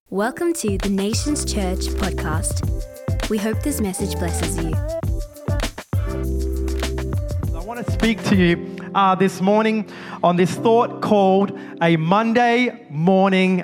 Welcome to the Nations Church podcast. We hope this message blesses you. I want to speak to you this morning on this thought called a Monday morning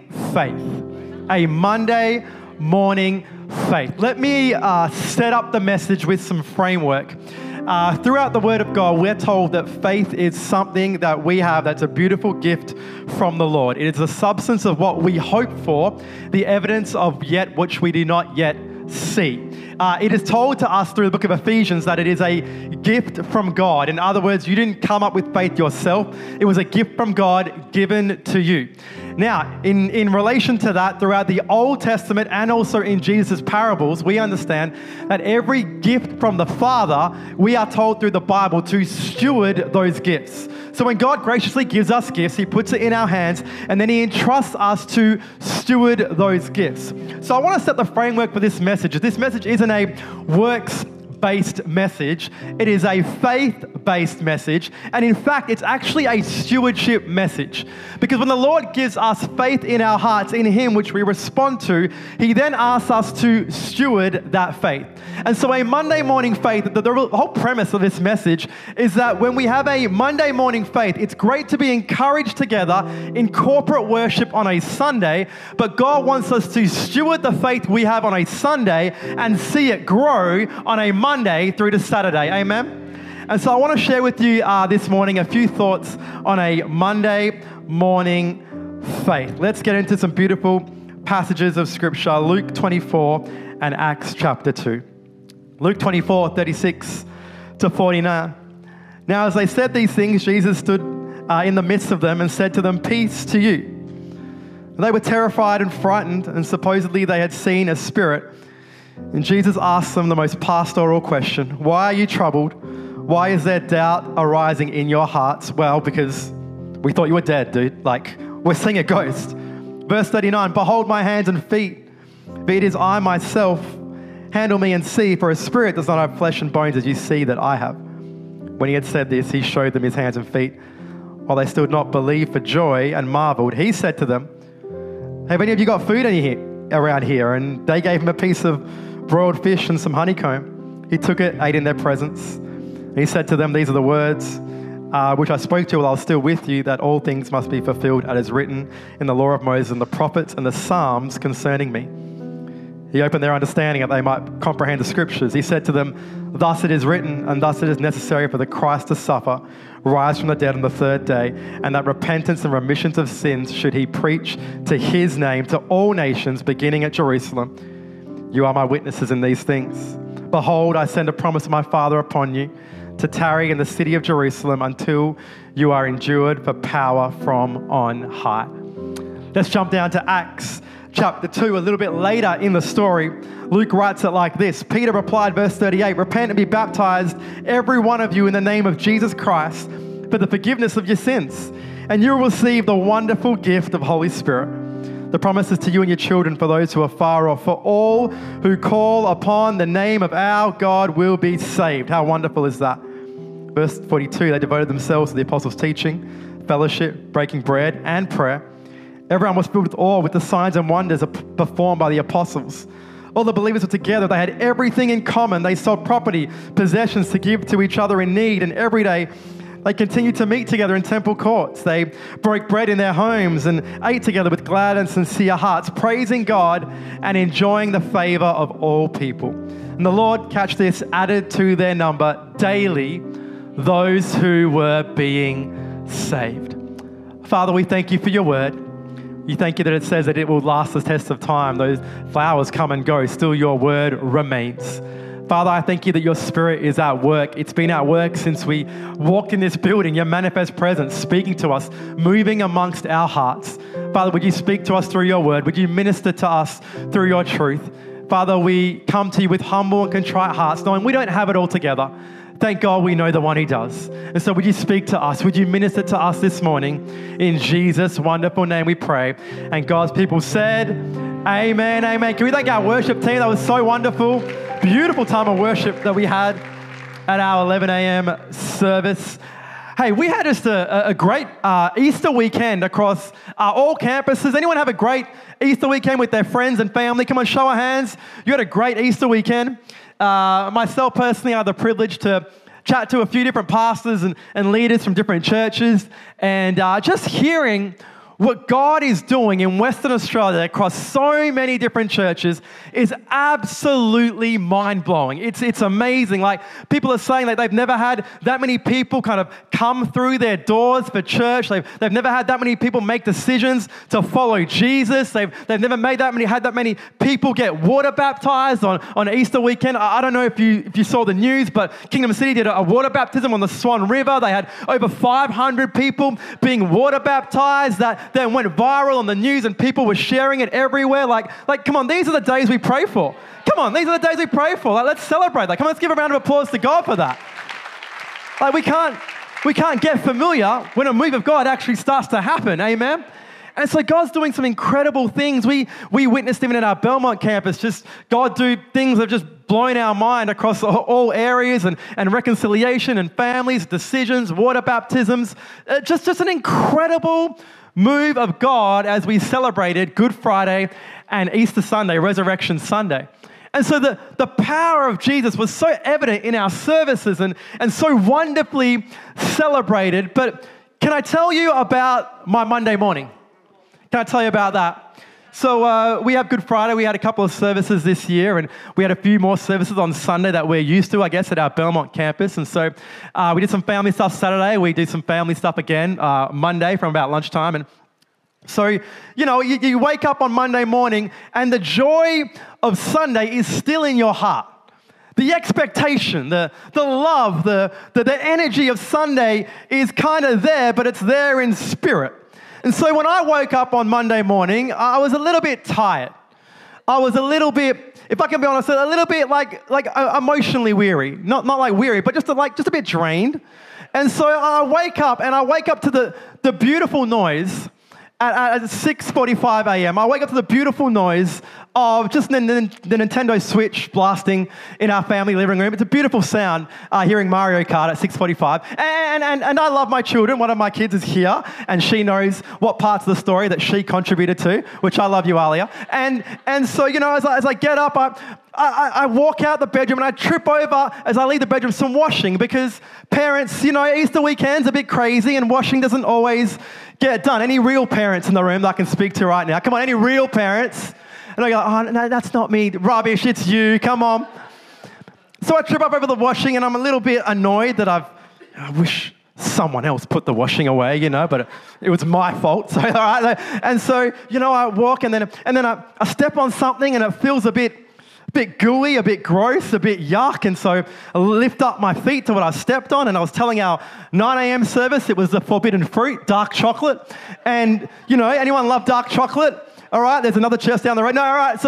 faith. A Monday morning faith. Let me set up the message with some framework. Throughout the Word of God, we're told that faith is something that we have that's a beautiful gift from the Lord. It is the substance of what we hope for, the evidence of yet which we do not yet see. It is told to us through the book of Ephesians that it is a gift from God. In other words, you didn't come up with faith yourself. It was a gift from God given to you. Now, in relation to that, throughout the Old Testament and also in Jesus' parables, we understand that every gift from the Father, we are told through the Bible to steward those gifts. So when God graciously gives us gifts, He puts it in our hands, and then He entrusts us to steward those gifts. So I want to set the framework for this message. This message isn't a works-based message. It is a faith-based message. And in fact, it's actually a stewardship message. Because when the Lord gives us faith in our hearts, in Him, which we respond to, He then asks us to steward that faith. And so a Monday morning faith, the whole premise of this message is that when we have a Monday morning faith, it's great to be encouraged together in corporate worship on a Sunday, but God wants us to steward the faith we have on a Sunday and see it grow on a Monday through to Saturday. Amen? And so I want to share with you this morning a few thoughts on a Monday morning faith. Let's get into some beautiful passages of Scripture, Luke 24 and Acts chapter 2. Luke 24, 36 to 49. Now, as they said these things, Jesus stood in the midst of them and said to them, "Peace to you." They were terrified and frightened, and supposedly they had seen a spirit. And Jesus asked them the most pastoral question: "Why are you troubled? Why is there doubt arising in your hearts?" Well, because we thought you were dead, dude. Like, we're seeing a ghost. Verse 39, "Behold my hands and feet, for it is I myself. Handle me and see, for a spirit does not have flesh and bones as you see that I have." When He had said this, He showed them His hands and feet. While they still not believed for joy and marveled, He said to them, "Have any of you got food around here?" And they gave Him a piece of broiled fish and some honeycomb. He took it, ate in their presence. And He said to them, "These are the words which I spoke to you while I was still with you, that all things must be fulfilled as is written in the law of Moses and the prophets and the Psalms concerning me." He opened their understanding that they might comprehend the Scriptures. He said to them, "Thus it is written, and thus it is necessary for the Christ to suffer, rise from the dead on the third day, and that repentance and remissions of sins should He preach to His name to all nations, beginning at Jerusalem. You are my witnesses in these things. Behold, I send a promise of my Father upon you, to tarry in the city of Jerusalem until you are endured for power from on high." Let's jump down to Acts chapter 2, a little bit later in the story. Luke writes it like this: "Peter replied," verse 38, "Repent and be baptized, every one of you, in the name of Jesus Christ, for the forgiveness of your sins, and you will receive the wonderful gift of Holy Spirit. The promise is to you and your children, for those who are far off, for all who call upon the name of our God will be saved." How wonderful is that? Verse 42, "They devoted themselves to the apostles' teaching, fellowship, breaking bread, and prayer. Everyone was filled with awe with the signs and wonders performed by the apostles. All the believers were together. They had everything in common. They sold property, possessions to give to each other in need. And every day they continued to meet together in temple courts. They broke bread in their homes and ate together with glad and sincere hearts, praising God and enjoying the favor of all people. And the Lord," catch this, "added to their number daily those who were being saved." Father, we thank you for your word. You thank you that it says that it will last the test of time. Those flowers come and go, still your word remains. Father, I thank you that your Spirit is at work. It's been at work since we walked in this building, your manifest presence speaking to us, moving amongst our hearts. Father, would you speak to us through your word? Would you minister to us through your truth? Father, we come to you with humble and contrite hearts, knowing we don't have it all together. Thank God we know the one who does. And so would you speak to us? Would you minister to us this morning? In Jesus' wonderful name we pray. And God's people said, amen, amen. Can we thank our worship team? That was so wonderful. Beautiful time of worship that we had at our 11 a.m. service. Hey, we had just a great Easter weekend across all campuses. Anyone have a great Easter weekend with their friends and family? Come on, show of hands. You had a great Easter weekend. Myself personally, I had the privilege to chat to a few different pastors and leaders from different churches, and just hearing what God is doing in Western Australia across so many different churches is absolutely mind-blowing. It's amazing. Like, people are saying that they've never had that many people kind of come through their doors for church. They've never had that many people make decisions to follow Jesus. They've never had that many people get water baptized on Easter weekend. I don't know if you saw the news, but Kingdom City did a water baptism on the Swan River. They had over 500 people being water baptized. That then went viral on the news and people were sharing it everywhere. Like, come on, these are the days we pray for. Come on, these are the days we pray for. Like, let's celebrate that. Come on, let's give a round of applause to God for that. Like, we can't get familiar when a move of God actually starts to happen. Amen? And so God's doing some incredible things. We witnessed even in our Belmont campus, just God do things that have just blown our mind across all areas, and reconciliation and families, decisions, water baptisms. Just an incredible move of God as we celebrated Good Friday and Easter Sunday, Resurrection Sunday. And so the power of Jesus was so evident in our services and so wonderfully celebrated. But can I tell you about my Monday morning? Can I tell you about that? So we have Good Friday. We had a couple of services this year, and we had a few more services on Sunday that we're used to, I guess, at our Belmont campus. And so we did some family stuff Saturday. We did some family stuff again Monday from about lunchtime. And so, you wake up on Monday morning, and the joy of Sunday is still in your heart. The expectation, the love, the energy of Sunday is kind of there, but it's there in spirit. And so when I woke up on Monday morning, I was a little bit tired. I was a little bit, if I can be honest, a little bit like emotionally weary. Not like weary, but just a bit drained. And so I wake up to the beautiful noise at 6:45 a.m. I wake up to the beautiful noise of just the Nintendo Switch blasting in our family living room. It's a beautiful sound, hearing Mario Kart at 6:45. And I love my children. One of my kids is here, and she knows what parts of the story that she contributed to, which I love you, Alia. And so, as I get up, I walk out the bedroom and I trip over, as I leave the bedroom, some washing, because parents, Easter weekend's a bit crazy and washing doesn't always get done. Any real parents in the room that I can speak to right now? Come on, any real parents? And I go, oh, no, that's not me. Rubbish, it's you. Come on. So I trip up over the washing, and I'm a little bit annoyed that I wish someone else put the washing away, but it was my fault. So, all right. And so, I walk, and then I step on something, and it feels a bit gooey, a bit gross, a bit yuck. And so I lift up my feet to what I stepped on, and I was telling our 9 a.m. service it was the forbidden fruit, dark chocolate. And, anyone love dark chocolate? All right, there's another chest down the road. No, all right.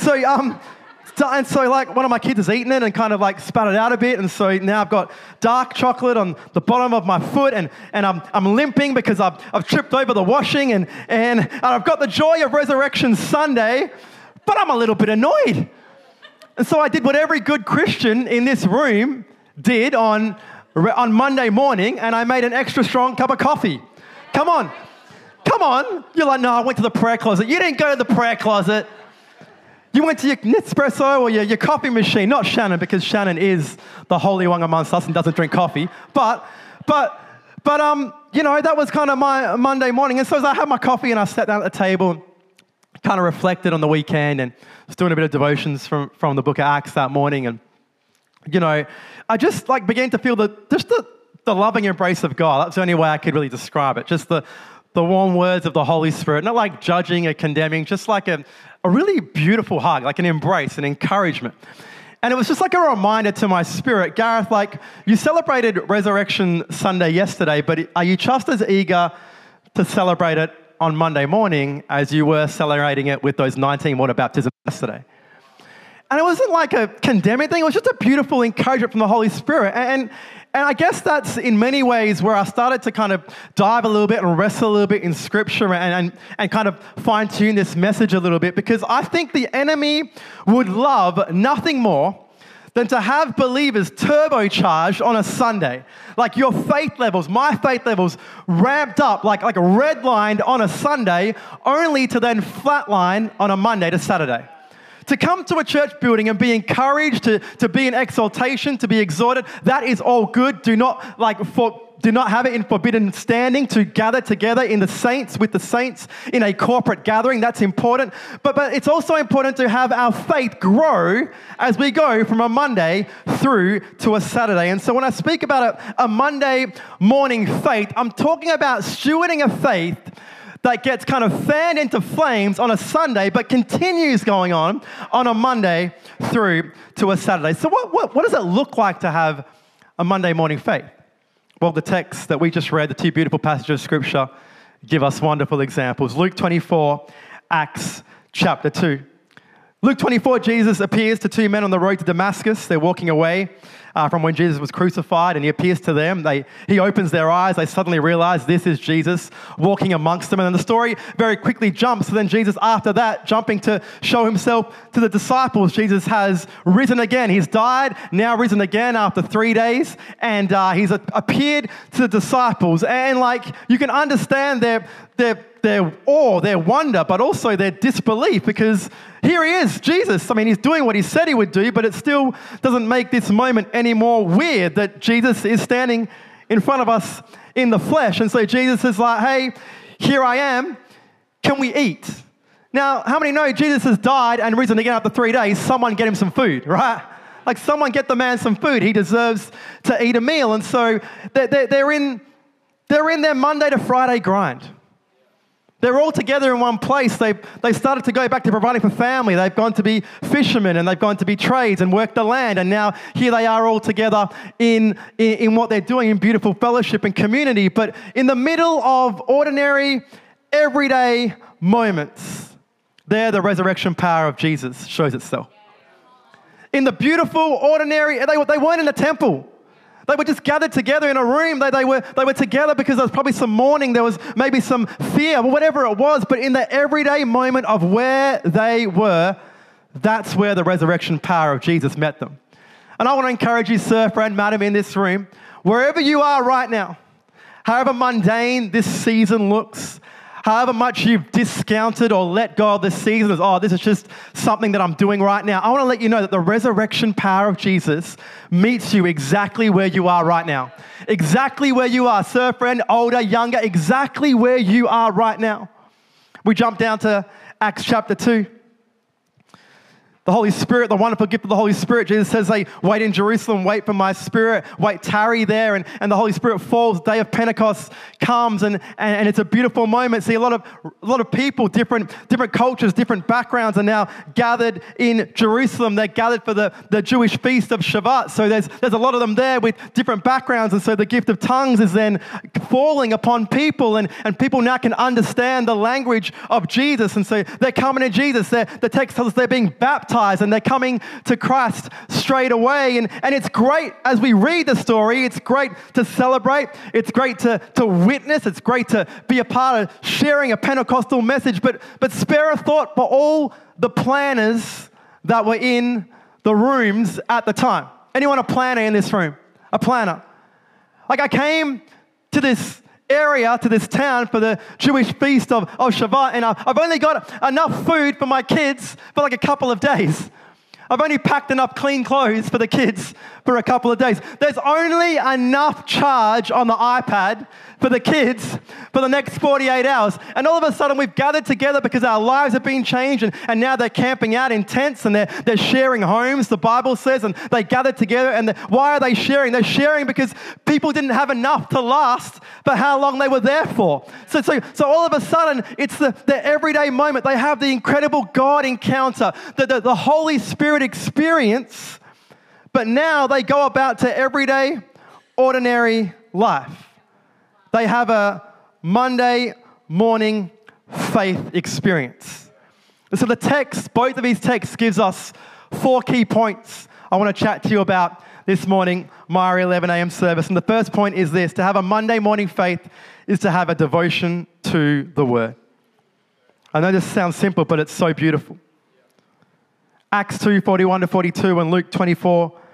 So like one of my kids has eaten it and kind of like spat it out a bit, and so now I've got dark chocolate on the bottom of my foot, and I'm limping because I've tripped over the washing, and I've got the joy of Resurrection Sunday, but I'm a little bit annoyed. And so I did what every good Christian in this room did on Monday morning, and I made an extra strong cup of coffee. Come on. You're like, no, I went to the prayer closet. You didn't go to the prayer closet. You went to your Nespresso or your coffee machine. Not Shannon, because Shannon is the holy one amongst us and doesn't drink coffee. But that was kind of my Monday morning. And so as I had my coffee and I sat down at the table and kind of reflected on the weekend and was doing a bit of devotions from the book of Acts that morning. And, I just began to feel the loving embrace of God. That's the only way I could really describe it. Just the warm words of the Holy Spirit, not like judging or condemning, just like a really beautiful hug, like an embrace, an encouragement. And it was just like a reminder to my spirit, Gareth, you celebrated Resurrection Sunday yesterday, but are you just as eager to celebrate it on Monday morning as you were celebrating it with those 19 water baptisms yesterday? And it wasn't like a condemning thing. It was just a beautiful encouragement from the Holy Spirit. And I guess that's in many ways where I started to kind of dive a little bit and wrestle a little bit in Scripture and kind of fine-tune this message a little bit, because I think the enemy would love nothing more than to have believers turbocharged on a Sunday. Like your faith levels, my faith levels ramped up like redlined on a Sunday, only to then flatline on a Monday to Saturday. To come to a church building and be encouraged, to be in exaltation, to be exhorted, that is all good. Do not have it in forbidden standing to gather together in the saints with the saints in a corporate gathering. That's important. But it's also important to have our faith grow as we go from a Monday through to a Saturday. And so when I speak about a Monday morning faith, I'm talking about stewarding a faith that gets kind of fanned into flames on a Sunday, but continues going on a Monday through to a Saturday. So what does it look like to have a Monday morning faith? Well, the text that we just read, the two beautiful passages of Scripture, give us wonderful examples. Luke 24, Acts chapter 2. Luke 24, Jesus appears to two men on the road to Damascus. They're walking away from when Jesus was crucified, and he appears to them. He opens their eyes. They suddenly realize this is Jesus walking amongst them. And then the story very quickly jumps. So then Jesus, after that, jumping to show himself to the disciples, Jesus has risen again. He's died, now risen again after 3 days, and he's appeared to the disciples. And you can understand their awe, their wonder, but also their disbelief, because here he is, Jesus. I mean, he's doing what he said he would do, but it still doesn't make this moment any more weird that Jesus is standing in front of us in the flesh. And so Jesus is like, hey, here I am. Can we eat? Now, how many know Jesus has died and risen again after 3 days? Someone get him some food, right? Like, someone get the man some food. He deserves to eat a meal. And so they're in their Monday to Friday grind. They're all together in one place. They started to go back to providing for family. They've gone to be fishermen, and they've gone to be trades and work the land. And now here they are all together in what they're doing in beautiful fellowship and community. But in the middle of ordinary, everyday moments, there the resurrection power of Jesus shows itself. In the beautiful, ordinary, they weren't in a temple. They were just gathered together in a room. They were together because there was probably some mourning. There was maybe some fear, or whatever it was. But in the everyday moment of where they were, that's where the resurrection power of Jesus met them. And I want to encourage you, sir, friend, madam, in this room, wherever you are right now, however mundane this season looks, however much you've discounted or let go of this season as, this is just something that I'm doing right now. I want to let you know that the resurrection power of Jesus meets you exactly where you are right now. Exactly where you are, sir, friend, older, younger, exactly where you are right now. We jump down to Acts chapter 2. The Holy Spirit, the wonderful gift of the Holy Spirit. Jesus says, hey, wait in Jerusalem, wait for my Spirit, wait, tarry there. And the Holy Spirit falls, day of Pentecost comes, and it's a beautiful moment. See, a lot of people, different cultures, different backgrounds are now gathered in Jerusalem. They're gathered for the Jewish feast of Shabbat. So there's a lot of them there with different backgrounds. And so the gift of tongues is then falling upon people, and people now can understand the language of Jesus. And so they're coming to Jesus. The text tells us they're being baptized, and they're coming to Christ straight away. And it's great as we read the story. It's great to celebrate. It's great to witness. It's great to be a part of sharing a Pentecostal message. But spare a thought for all the planners that were in the rooms at the time. Anyone a planner in this room? A planner. Like, I came to this area, to this town for the Jewish feast of Shabbat, and I've only got enough food for my kids for like a couple of days. I've only packed enough clean clothes for the kids for a couple of days. There's only enough charge on the iPad for the kids for the next 48 hours. And all of a sudden we've gathered together because our lives have been changed, and now they're camping out in tents, and they're sharing homes, the Bible says, and they gathered together. And why are they sharing? They're sharing because people didn't have enough to last for how long they were there for. So all of a sudden it's the everyday moment. They have the incredible God encounter, the Holy Spirit experience, but now they go about to everyday, ordinary life. They have a Monday morning faith experience. And so the text, both of these texts, gives us 4 key points I want to chat to you about this morning, Myra 11 a.m. service. And the first point is this: to have a Monday morning faith is to have a devotion to the Word. I know this sounds simple, but it's so beautiful. Acts 2:41-42 and Luke 24,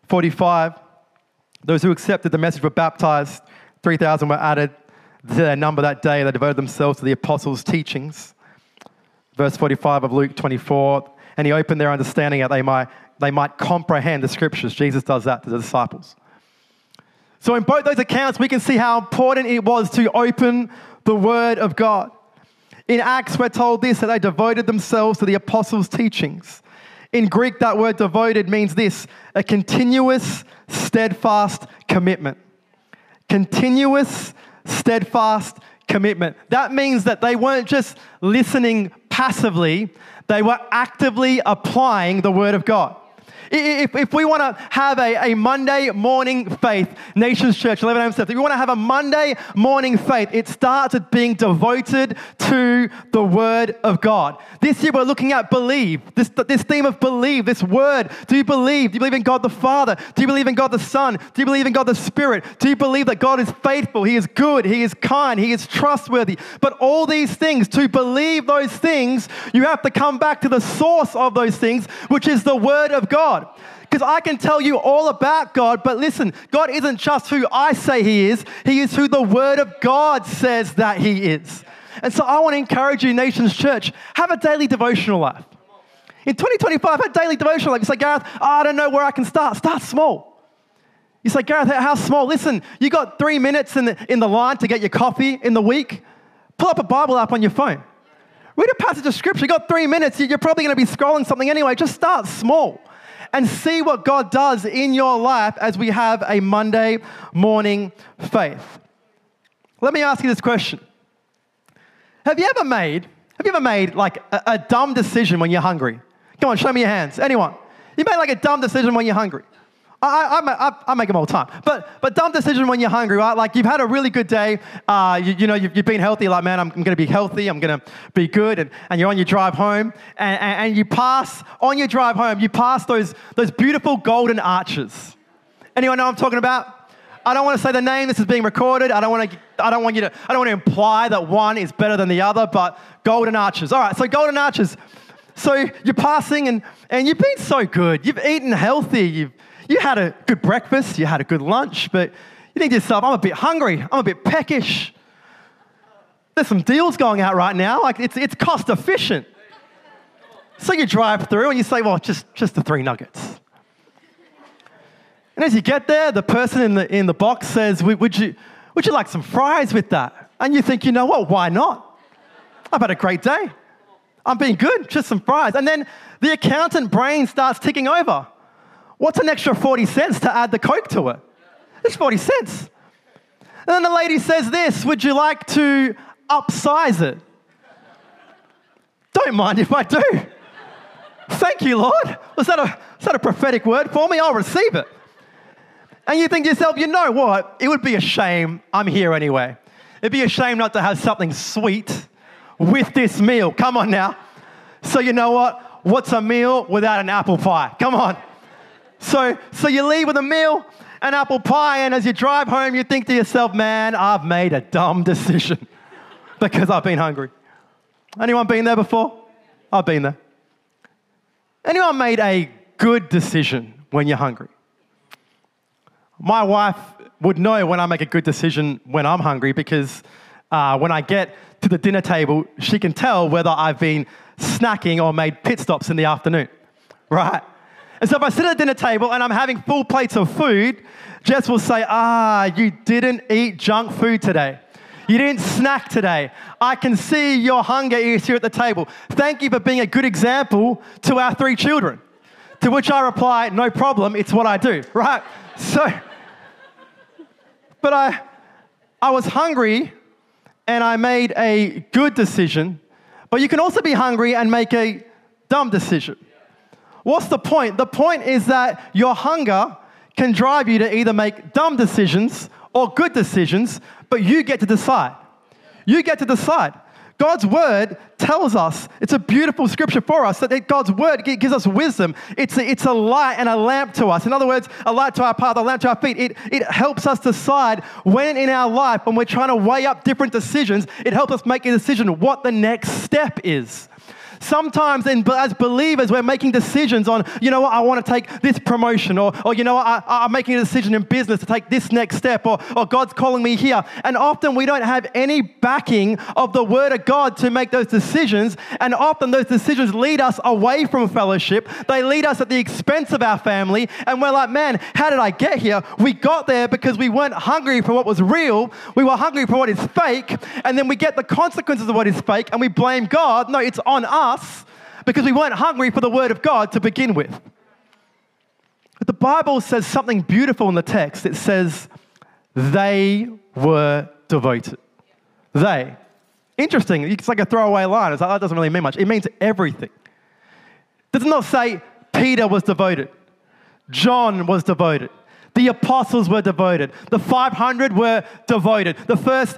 45, those who accepted the message were baptized. 3,000 were added to their number that day. They devoted themselves to the apostles' teachings. Verse 45 of Luke 24, and he opened their understanding that they might comprehend the scriptures. Jesus does that to the disciples. So in both those accounts, we can see how important it was to open the Word of God. In Acts, we're told this, that they devoted themselves to the apostles' teachings. In Greek, that word devoted means this, a continuous, steadfast commitment. Continuous, steadfast commitment. That means that they weren't just listening passively, they were actively applying the Word of God. If we want to have a Monday morning faith, Nations Church, 11 a.m. If we want to have a Monday morning faith, it starts with being devoted to the Word of God. This year we're looking at believe, this theme of believe, this word. Do you believe? Do you believe in God the Father? Do you believe in God the Son? Do you believe in God the Spirit? Do you believe that God is faithful? He is good. He is kind. He is trustworthy. But all these things, to believe those things, you have to come back to the source of those things, which is the Word of God. Because I can tell you all about God, but listen, God isn't just who I say He is who the Word of God says that He is. And so I want to encourage you, Nations Church, have a daily devotional life. In 2025, have a daily devotional life. You say, Gareth, I don't know where I can start. Start small. You say, Gareth, how small? Listen, you got 3 minutes in the line to get your coffee in the week. Pull up a Bible app on your phone. Read a passage of Scripture. You got 3 minutes. You're probably going to be scrolling something anyway. Just start small and see what God does in your life as we have a Monday morning faith. Let me ask you this question. Have you ever made like a dumb decision when you're hungry? Come on, show me your hands. Anyone? You made like a dumb decision when you're hungry. I make them all the time. But dumb decision when you're hungry, right? Like you've had a really good day. You've been healthy. Like, man, I'm going to be healthy. I'm going to be good. And you're on your drive home. And you pass, on your drive home, you pass those beautiful golden arches. Anyone know what I'm talking about? I don't want to say the name. This is being recorded. I don't want to imply that one is better than the other, but golden arches. All right, so golden arches. So you're passing and you've been so good. You've eaten healthy. You had a good breakfast, you had a good lunch, but you think to yourself, I'm a bit hungry, I'm a bit peckish. There's some deals going out right now, like it's cost efficient. So you drive through and you say, well, just the 3 nuggets. And as you get there, the person in the box says, would you like some fries with that? And you think, you know what, why not? I've had a great day. I'm being good, just some fries. And then the accountant brain starts ticking over. What's an extra 40 cents to add the Coke to it? It's 40 cents. And then the lady says this, would you like to upsize it? Don't mind if I do. Thank you, Lord. Was that a prophetic word for me? I'll receive it. And you think to yourself, you know what? It would be a shame. I'm here anyway. It'd be a shame not to have something sweet with this meal. Come on now. So you know what? What's a meal without an apple pie? Come on. So you leave with a meal, an apple pie, and as you drive home, you think to yourself, man, I've made a dumb decision because I've been hungry. Anyone been there before? I've been there. Anyone made a good decision when you're hungry? My wife would know when I make a good decision when I'm hungry because when I get to the dinner table, she can tell whether I've been snacking or made pit stops in the afternoon, right? And so if I sit at the dinner table and I'm having full plates of food, Jess will say, you didn't eat junk food today. You didn't snack today. I can see your hunger is here at the table. Thank you for being a good example to our 3 children. To which I reply, no problem, it's what I do, right? But I was hungry and I made a good decision, but you can also be hungry and make a dumb decision. What's the point? The point is that your hunger can drive you to either make dumb decisions or good decisions, but you get to decide. You get to decide. God's word tells us, it's a beautiful scripture for us, that God's word gives us wisdom. It's a light and a lamp to us. In other words, a light to our path, a lamp to our feet. It helps us decide when in our life, when we're trying to weigh up different decisions, it helps us make a decision what the next step is. Sometimes as believers, we're making decisions on, you know what, I want to take this promotion, or you know what, I'm making a decision in business to take this next step, or God's calling me here. And often we don't have any backing of the Word of God to make those decisions. And often those decisions lead us away from fellowship. They lead us at the expense of our family. And we're like, man, how did I get here? We got there because we weren't hungry for what was real. We were hungry for what is fake. And then we get the consequences of what is fake and we blame God. No, it's on us because we weren't hungry for the Word of God to begin with. But the Bible says something beautiful in the text. It says, they were devoted. They. Interesting. It's like a throwaway line. It's like, that doesn't really mean much. It means everything. It does not say Peter was devoted. John was devoted. The apostles were devoted. The 500 were devoted. The first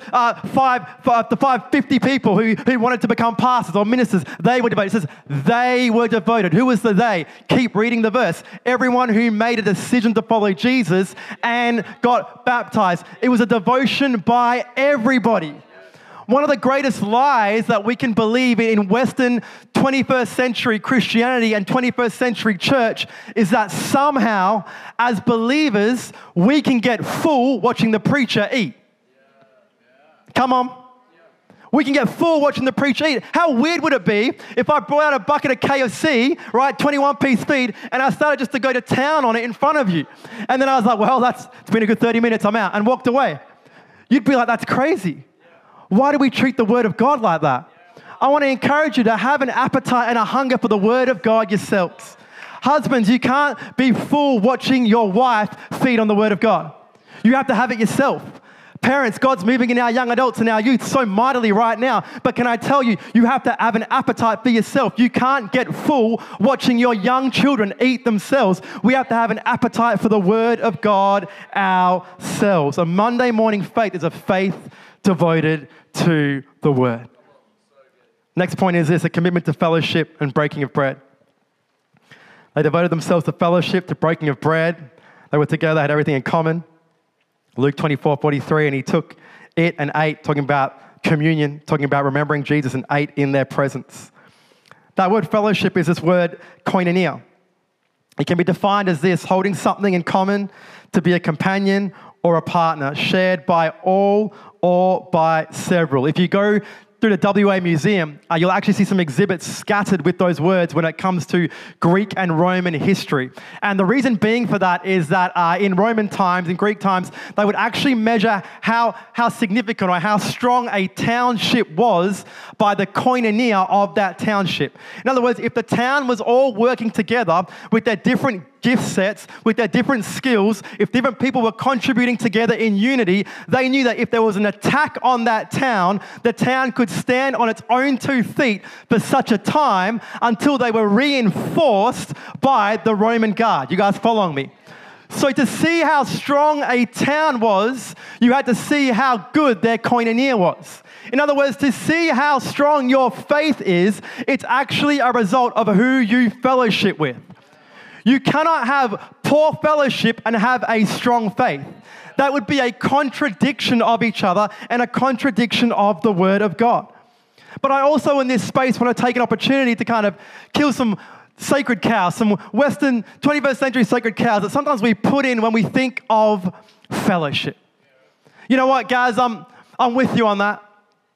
550 people who wanted to become pastors or ministers, they were devoted. It says they were devoted. Who was the they? Keep reading the verse. Everyone who made a decision to follow Jesus and got baptized. It was a devotion by everybody. One of the greatest lies that we can believe in Western 21st century Christianity and 21st century church is that somehow, as believers, we can get full watching the preacher eat. Come on. We can get full watching the preacher eat. How weird would it be if I brought out a bucket of KFC, right, 21-piece feed, and I started just to go to town on it in front of you. And then I was like, well, it's been a good 30 minutes, I'm out, and walked away. You'd be like, that's crazy. Why do we treat the Word of God like that? I want to encourage you to have an appetite and a hunger for the Word of God yourselves. Husbands, you can't be full watching your wife feed on the Word of God. You have to have it yourself. Parents, God's moving in our young adults and our youth so mightily right now. But can I tell you, you have to have an appetite for yourself. You can't get full watching your young children eat themselves. We have to have an appetite for the Word of God ourselves. A Monday morning faith is a faith devoted to the Word. Next point is this, a commitment to fellowship and breaking of bread. They devoted themselves to fellowship, to breaking of bread. They were together, had everything in common. Luke 24:43, and he took it and ate, talking about communion, talking about remembering Jesus, and ate in their presence. That word fellowship is this word koinonia. It can be defined as this, holding something in common, to be a companion or a partner, shared by all or by several. If you go through the WA Museum, you'll actually see some exhibits scattered with those words when it comes to Greek and Roman history. And the reason being for that is that in Roman times, in Greek times, they would actually measure how significant or how strong a township was by the koinonia of that township. In other words, if the town was all working together with their different gift sets, with their different skills, if different people were contributing together in unity, they knew that if there was an attack on that town, the town could stand on its own 2 feet for such a time until they were reinforced by the Roman guard. You guys following me? So to see how strong a town was, you had to see how good their koinonia was. In other words, to see how strong your faith is, it's actually a result of who you fellowship with. You cannot have poor fellowship and have a strong faith. That would be a contradiction of each other and a contradiction of the Word of God. But I also, in this space, want to take an opportunity to kind of kill some sacred cows, some Western 21st century sacred cows that sometimes we put in when we think of fellowship. You know what, guys? I'm with you on that.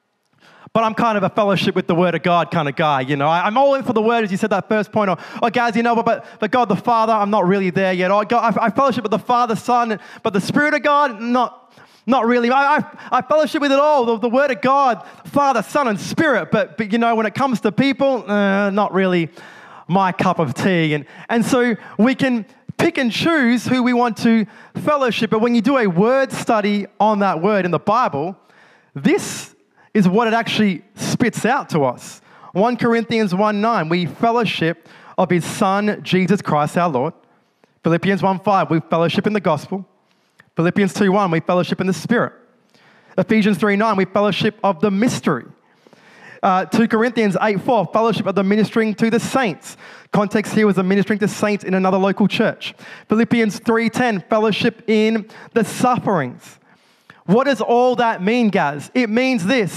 But I'm kind of a fellowship with the Word of God kind of guy, you know. I'm all in for the Word, as you said that first point. Or guys, you know, but God the Father, I'm not really there yet. Or God, I fellowship with the Father, Son, but the Spirit of God, not really. I fellowship with it all, the Word of God, Father, Son, and Spirit. But you know, when it comes to people, not really my cup of tea. And so we can pick and choose who we want to fellowship. But when you do a word study on that word in the Bible, this is what it actually spits out to us. 1 Corinthians 1:9, we fellowship of His Son, Jesus Christ our Lord. Philippians 1:5, we fellowship in the gospel. Philippians 2:1, we fellowship in the Spirit. Ephesians 3:9, we fellowship of the mystery. 2 Corinthians 8:4, fellowship of the ministering to the saints. Context here was the ministering to saints in another local church. Philippians 3:10, fellowship in the sufferings. What does all that mean, guys? It means this,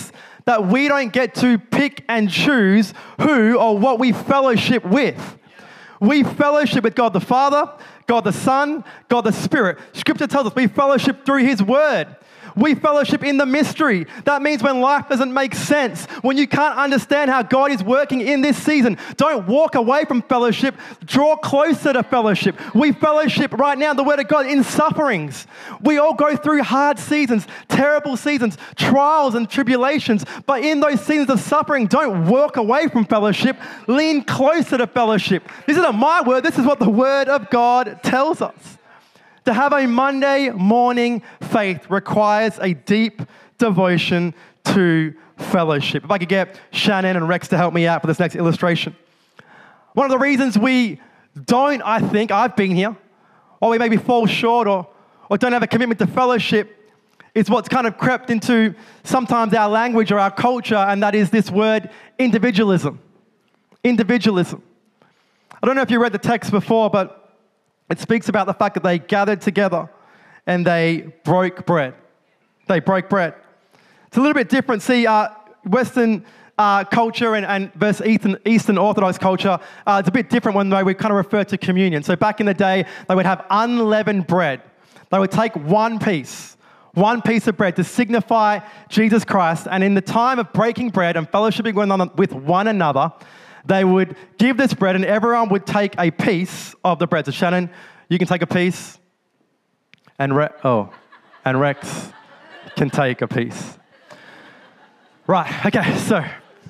that we don't get to pick and choose who or what we fellowship with. We fellowship with God the Father, God the Son, God the Spirit. Scripture tells us we fellowship through His Word. We fellowship in the mystery. That means when life doesn't make sense, when you can't understand how God is working in this season, don't walk away from fellowship. Draw closer to fellowship. We fellowship right now, the Word of God, in sufferings. We all go through hard seasons, terrible seasons, trials and tribulations. But in those seasons of suffering, don't walk away from fellowship. Lean closer to fellowship. This isn't my word. This is what the Word of God tells us. To have a Monday morning faith requires a deep devotion to fellowship. If I could get Shannon and Rex to help me out for this next illustration. One of the reasons we don't, I think, I've been here, or we maybe fall short or don't have a commitment to fellowship is what's kind of crept into sometimes our language or our culture, and that is this word individualism. Individualism. I don't know if you read the text before, but it speaks about the fact that they gathered together and they broke bread. They broke bread. It's a little bit different. See, Western culture and versus Eastern Orthodox culture, it's a bit different when we kind of refer to communion. So back in the day, they would have unleavened bread. They would take one piece of bread to signify Jesus Christ. And in the time of breaking bread and fellowshipping with one another, they would give this bread and everyone would take a piece of the bread. So Shannon, you can take a piece and Rex can take a piece. Right, okay, so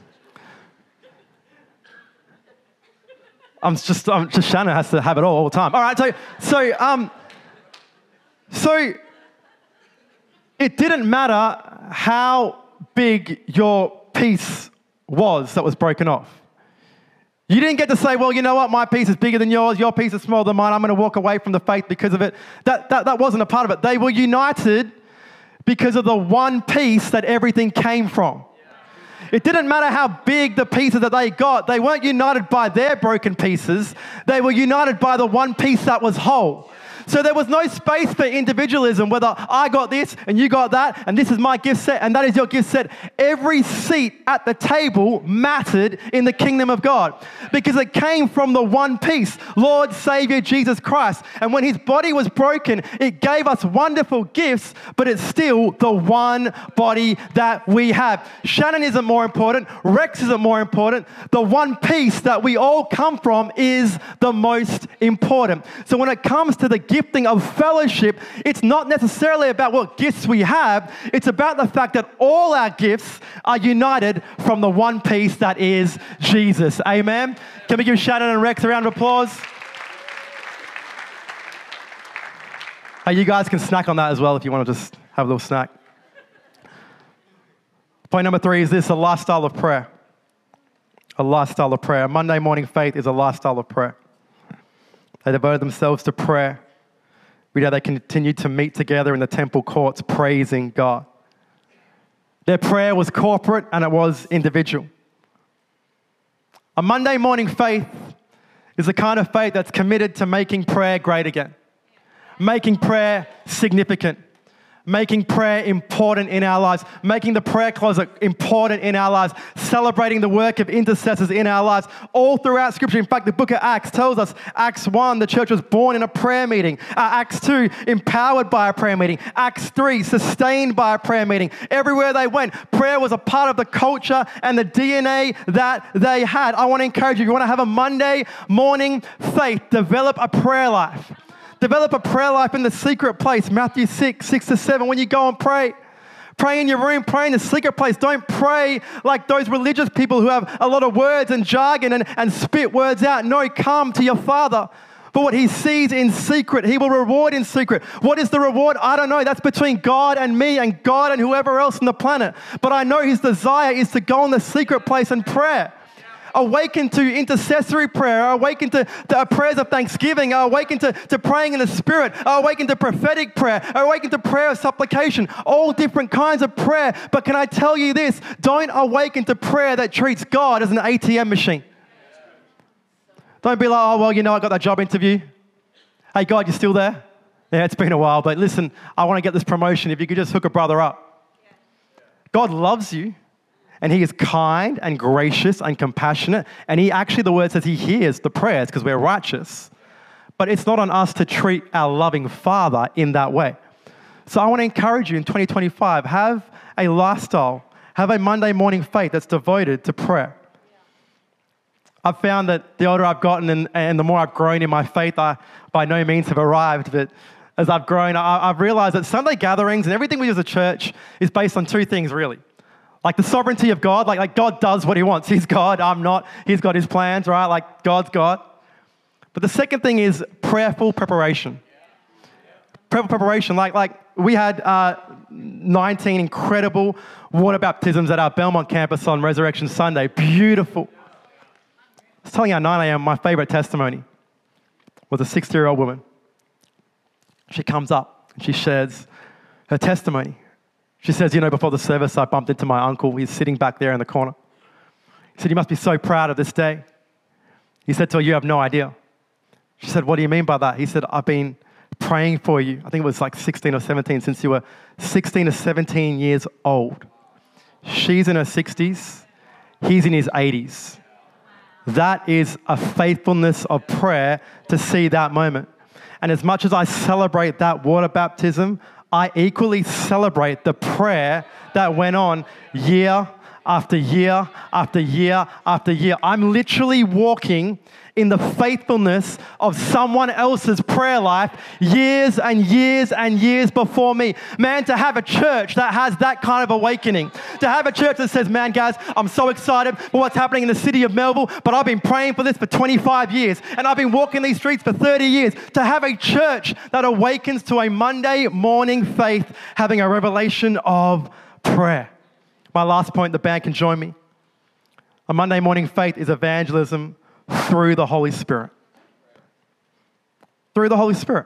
I'm just Shannon has to have it all the time. All right, so it didn't matter how big your piece was that was broken off. You didn't get to say, well, you know what, my piece is bigger than yours, your piece is smaller than mine, I'm going to walk away from the faith because of it. That wasn't a part of it. They were united because of the one piece that everything came from. It didn't matter how big the pieces that they got. They weren't united by their broken pieces. They were united by the one piece that was whole. So there was no space for individualism, whether I got this and you got that, and this is my gift set and that is your gift set. Every seat at the table mattered in the kingdom of God because it came from the one piece, Lord, Savior, Jesus Christ. And when His body was broken, it gave us wonderful gifts, but it's still the one body that we have. Shannon isn't more important. Rex isn't more important. The one piece that we all come from is the most important. So when it comes to the gifting of fellowship, it's not necessarily about what gifts we have. It's about the fact that all our gifts are united from the one piece that is Jesus. Amen. Can we give Shannon and Rex a round of applause? Hey, you guys can snack on that as well if you want to just have a little snack. Point number 3 is this: a lifestyle of prayer. A lifestyle of prayer. Monday morning faith is a lifestyle of prayer. They devoted themselves to prayer. They continued to meet together in the temple courts, praising God. Their prayer was corporate and it was individual. A Monday morning faith is the kind of faith that's committed to making prayer great again, making prayer significant, making prayer important in our lives, making the prayer closet important in our lives, celebrating the work of intercessors in our lives, all throughout Scripture. In fact, the book of Acts tells us, Acts 1, the church was born in a prayer meeting. Acts 2, empowered by a prayer meeting. Acts 3, sustained by a prayer meeting. Everywhere they went, prayer was a part of the culture and the DNA that they had. I want to encourage you, if you want to have a Monday morning faith, develop a prayer life. Develop a prayer life in the secret place. Matthew 6:6-7. When you go and pray in your room, pray in the secret place. Don't pray like those religious people who have a lot of words and jargon and spit words out. No, come to your Father. For what He sees in secret, He will reward in secret. What is the reward? I don't know. That's between God and me and God and whoever else on the planet. But I know His desire is to go in the secret place and pray. Awaken to intercessory prayer, awaken to prayers of thanksgiving, awaken to praying in the Spirit, awaken to prophetic prayer, awaken to prayer of supplication, all different kinds of prayer. But can I tell you this? Don't awaken to prayer that treats God as an ATM machine. Don't be like, oh, well, you know, I got that job interview. Hey, God, you still there? Yeah, it's been a while, but listen, I want to get this promotion. If you could just hook a brother up. God loves you. And he is kind and gracious and compassionate. And he actually, the word says he hears the prayers because we're righteous. But it's not on us to treat our loving Father in that way. So I want to encourage you in 2025, have a lifestyle, have a Monday morning faith that's devoted to prayer. I've found that the older I've gotten and the more I've grown in my faith, I by no means have arrived, but as I've grown, I've realized that Sunday gatherings and everything we do as a church is based on two things, really. Like the sovereignty of God, like God does what he wants. He's God, I'm not. He's got his plans, right? Like God's God. But the second thing is prayerful preparation. Prayerful preparation, like we had 19 incredible water baptisms at our Belmont campus on Resurrection Sunday. Beautiful. I was telling you at 9 a.m., my favorite testimony was a 60-year-old woman. She comes up and she shares her testimony. She says, before the service, I bumped into my uncle. He's sitting back there in the corner. He said, you must be so proud of this day. He said to her, you have no idea. She said, what do you mean by that? He said, I've been praying for you. I think it was like 16 or 17, since you were 16 to 17 years old. She's in her 60s. He's in his 80s. That is a faithfulness of prayer to see that moment. And as much as I celebrate that water baptism, I equally celebrate the prayer that went on year after year after year after year. I'm literally walking in the faithfulness of someone else's prayer life years and years and years before me. Man, to have a church that has that kind of awakening, to have a church that says, man, guys, I'm so excited for what's happening in the city of Melville, but I've been praying for this for 25 years, and I've been walking these streets for 30 years. To have a church that awakens to a Monday morning faith, having a revelation of prayer. My last point, the band can join me. A Monday morning faith is evangelism through the Holy Spirit. Through the Holy Spirit.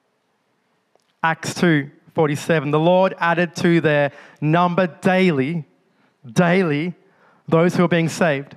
Acts 2:47. The Lord added to their number daily, those who are being saved.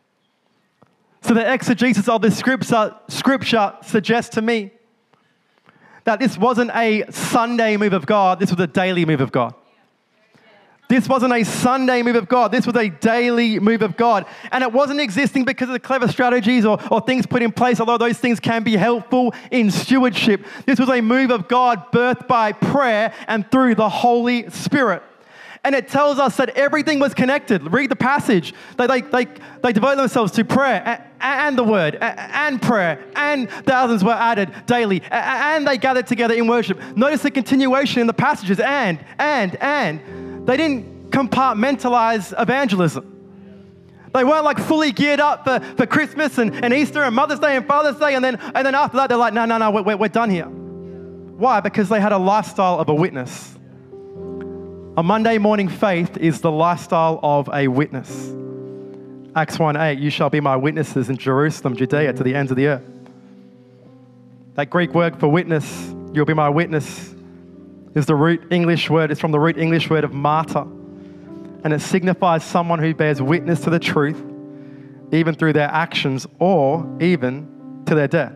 So the exegesis of this scripture suggests to me that this wasn't a Sunday move of God, this was a daily move of God. This wasn't a Sunday move of God. This was a daily move of God. And it wasn't existing because of the clever strategies or things put in place, although those things can be helpful in stewardship. This was a move of God birthed by prayer and through the Holy Spirit. And it tells us that everything was connected. Read the passage. They devoted themselves to prayer and the word and prayer, and thousands were added daily, and they gathered together in worship. Notice the continuation in the passages, and. They didn't compartmentalize evangelism. They weren't like fully geared up for Christmas and Easter and Mother's Day and Father's Day, and then after that they're like, no, we're done here. Why? Because they had a lifestyle of a witness. A Monday morning faith is the lifestyle of a witness. Acts 1:8, you shall be my witnesses in Jerusalem, Judea, to the ends of the earth. That Greek word for witness, you'll be my witness, is the root English word. It's from the root English word of martyr. And it signifies someone who bears witness to the truth, even through their actions or even to their death.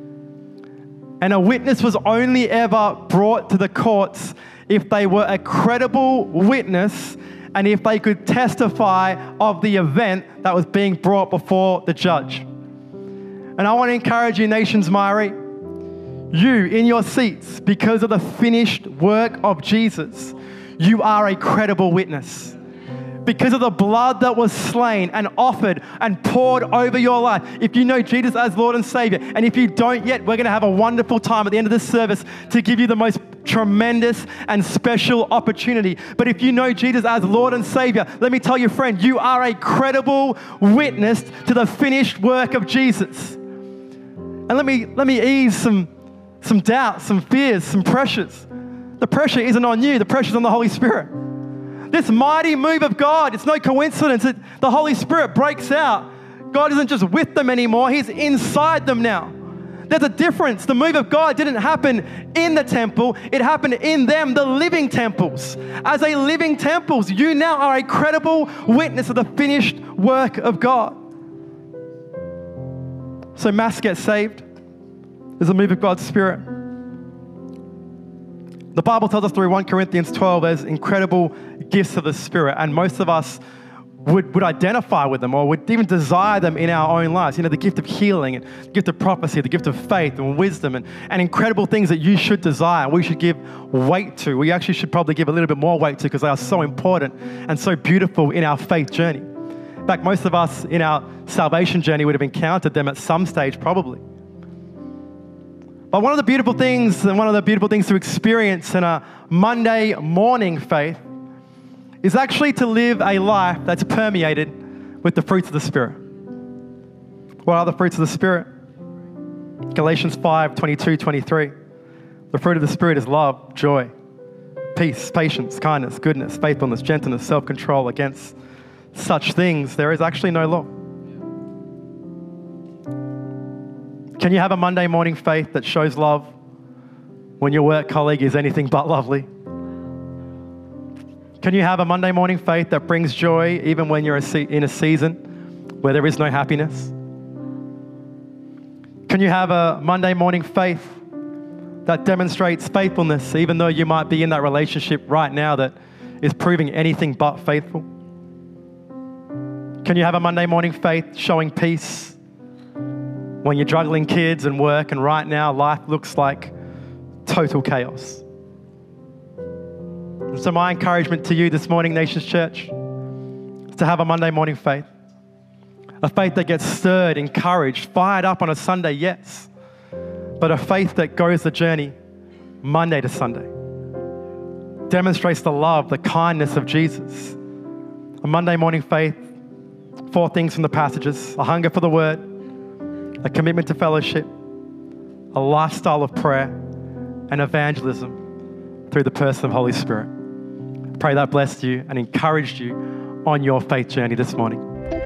And a witness was only ever brought to the courts if they were a credible witness and if they could testify of the event that was being brought before the judge. And I want to encourage you, Nations Mari, you in your seats, because of the finished work of Jesus, you are a credible witness. Because of the blood that was slain and offered and poured over your life. If you know Jesus as Lord and Savior, and if you don't yet, we're going to have a wonderful time at the end of this service to give you the most tremendous and special opportunity. But if you know Jesus as Lord and Savior, let me tell you, friend, you are a credible witness to the finished work of Jesus. And let me ease some doubts, some fears, some pressures. The pressure isn't on you. The pressure's on the Holy Spirit. This mighty move of God, it's no coincidence that the Holy Spirit breaks out. God isn't just with them anymore. He's inside them now. There's a difference. The move of God didn't happen in the temple. It happened in them, the living temples. As a living temples, you now are a credible witness of the finished work of God. So mass gets saved. There's a move of God's Spirit. The Bible tells us through 1 Corinthians 12 there's incredible gifts of the Spirit, and most of us would identify with them or would even desire them in our own lives. You know, the gift of healing and the gift of prophecy, the gift of faith and wisdom and incredible things that you should desire, we should give weight to. We actually should probably give a little bit more weight to because they are so important and so beautiful in our faith journey. In fact, most of us in our salvation journey would have encountered them at some stage probably. But one of the beautiful things to experience in a Monday morning faith is actually to live a life that's permeated with the fruits of the Spirit. What are the fruits of the Spirit? Galatians 5:22-23. The fruit of the Spirit is love, joy, peace, patience, kindness, goodness, faithfulness, gentleness, self-control. Against such things, there is actually no law. Can you have a Monday morning faith that shows love when your work colleague is anything but lovely? Can you have a Monday morning faith that brings joy even when you're in a season where there is no happiness? Can you have a Monday morning faith that demonstrates faithfulness even though you might be in that relationship right now that is proving anything but faithful? Can you have a Monday morning faith showing peace when you're juggling kids and work and right now life looks like total chaos? So my encouragement to you this morning, Nations Church, is to have a Monday morning faith. A faith that gets stirred, encouraged, fired up on a Sunday, yes. But a faith that goes the journey Monday to Sunday. Demonstrates the love, the kindness of Jesus. A Monday morning faith, 4 things from the passages: a hunger for the word, a commitment to fellowship, a lifestyle of prayer, and evangelism through the person of Holy Spirit. Pray that blessed you and encouraged you on your faith journey this morning.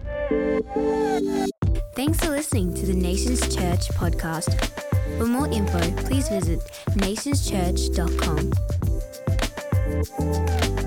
Thanks for listening to the Nations Church podcast. For more info, please visit nationschurch.com.